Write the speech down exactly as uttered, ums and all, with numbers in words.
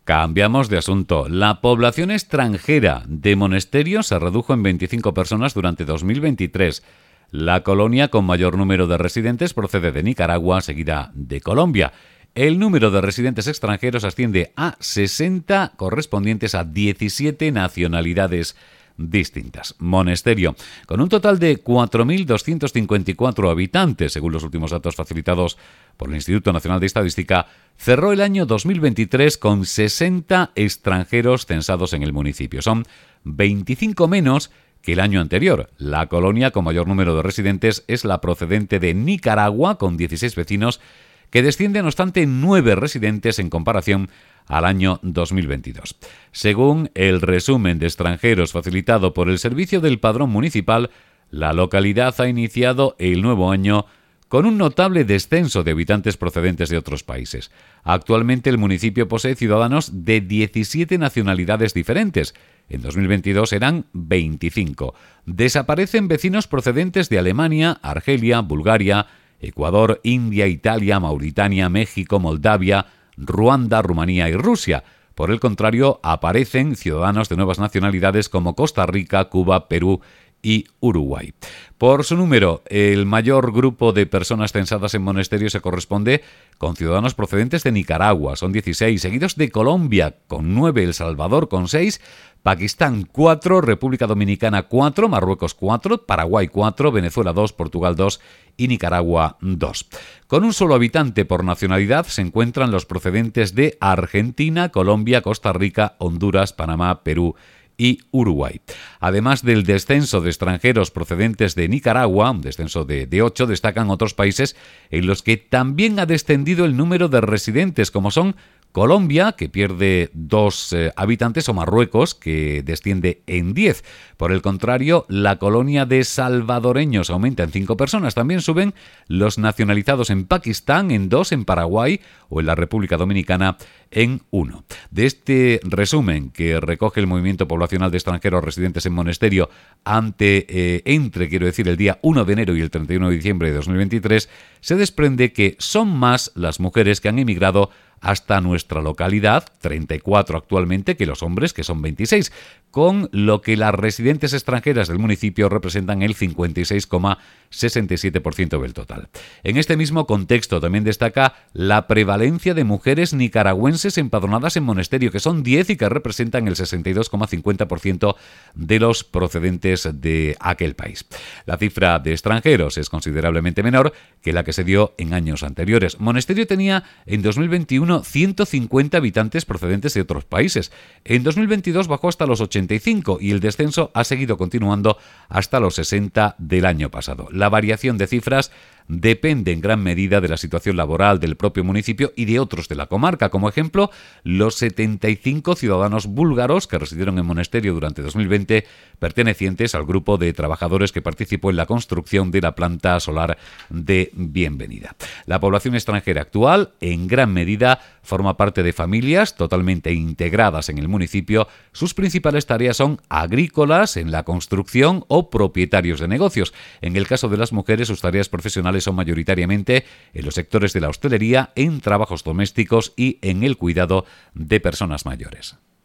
Cambiamos de asunto. La población extranjera de Monesterio se redujo en veinticinco personas durante dos mil veintitrés. La colonia con mayor número de residentes procede de Nicaragua, seguida de Colombia. El número de residentes extranjeros asciende a sesenta, correspondientes a diecisiete nacionalidades distintas. Monesterio, con un total de cuatro mil doscientos cincuenta y cuatro habitantes, según los últimos datos facilitados por el Instituto Nacional de Estadística, cerró el año dos mil veintitrés con sesenta extranjeros censados en el municipio. Son veinticinco menos que el año anterior. La colonia con mayor número de residentes es la procedente de Nicaragua, con dieciséis vecinos, que desciende, no obstante, en nueve residentes en comparación al año dos mil veintidós. Según el resumen de extranjeros facilitado por el Servicio del Padrón Municipal, la localidad ha iniciado el nuevo año con un notable descenso de habitantes procedentes de otros países. Actualmente el municipio posee ciudadanos de diecisiete nacionalidades diferentes. En dos mil veintidós eran veinticinco. Desaparecen vecinos procedentes de Alemania, Argelia, Bulgaria, Ecuador, India, Italia, Mauritania, México, Moldavia, Ruanda, Rumanía y Rusia. Por el contrario, aparecen ciudadanos de nuevas nacionalidades como Costa Rica, Cuba, Perú y Uruguay. Por su número, el mayor grupo de personas censadas en Monesterio se corresponde con ciudadanos procedentes de Nicaragua, son dieciséis, seguidos de Colombia con nueve, El Salvador con seis, Pakistán cuatro, República Dominicana cuatro, Marruecos cuatro, Paraguay cuatro, Venezuela dos, Portugal dos y Nicaragua dos. Con un solo habitante por nacionalidad se encuentran los procedentes de Argentina, Colombia, Costa Rica, Honduras, Panamá, Perú y Uruguay. Además del descenso de extranjeros procedentes de Nicaragua, un descenso de, de ocho, destacan otros países en los que también ha descendido el número de residentes, como son Colombia, que pierde dos eh, habitantes, o Marruecos, que desciende en diez. Por el contrario, la colonia de salvadoreños aumenta en cinco personas. También suben los nacionalizados en Pakistán en dos, en Paraguay o en la República Dominicana en uno. De este resumen que recoge el movimiento poblacional de extranjeros residentes en Monesterio ante, eh, entre, quiero decir, el día uno de enero y el treinta y uno de diciembre de dos mil veintitrés, se desprende que son más las mujeres que han emigrado hasta nuestra localidad, treinta y cuatro actualmente, que los hombres, que son veintiséis, con lo que las residentes extranjeras del municipio representan el cincuenta y seis coma sesenta y siete por ciento del total. En este mismo contexto también destaca la prevalencia de mujeres nicaragüenses empadronadas en Monesterio, que son diez y que representan el sesenta y dos coma cincuenta por ciento de los procedentes de aquel país. La cifra de extranjeros es considerablemente menor que la que se dio en años anteriores. Monesterio tenía en dos mil veintiuno ciento cincuenta habitantes procedentes de otros países. En dos mil veintidós bajó hasta los ochenta y cinco y el descenso ha seguido continuando hasta los sesenta del año pasado. La variación de cifras depende en gran medida de la situación laboral del propio municipio y de otros de la comarca. Como ejemplo, los setenta y cinco ciudadanos búlgaros que residieron en Monesterio durante dos mil veinte, pertenecientes al grupo de trabajadores que participó en la construcción de la planta solar de Bienvenida. La población extranjera actual, en gran medida, forma parte de familias totalmente integradas en el municipio. Sus principales tareas son agrícolas, en la construcción o propietarios de negocios. En el caso de las mujeres, sus tareas profesionales son mayoritariamente en los sectores de la hostelería, en trabajos domésticos y en el cuidado de personas mayores.